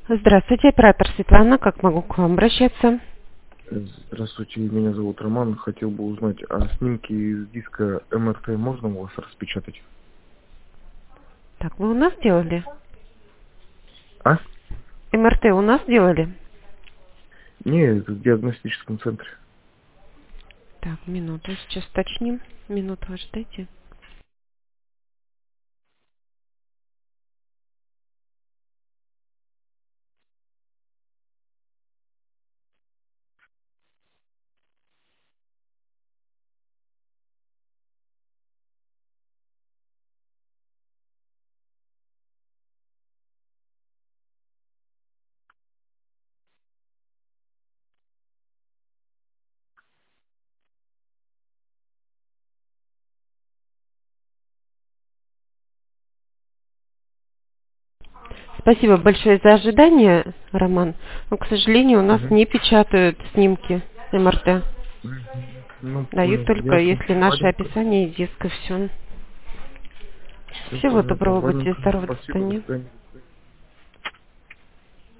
Здравствуйте, оператор Светлана. Как могу к вам обращаться? Здравствуйте, меня зовут Роман. Хотел бы узнать, а снимки из диска МРТ можно у вас распечатать? Так, вы у нас делали? А? МРТ у нас делали? Не, это в диагностическом центре. Так, минуту, сейчас уточним. Минуту, ждите. Спасибо большое за ожидание, Роман. Но, к сожалению, у нас Угу. не печатают снимки МРТ. Ну, Дают понял. только, Ясно. если наше Ладненько. описание диска. Все. Все Всего понятно. доброго, будьте Ладненько. здоровы, до Спасибо, до свидания. свидания.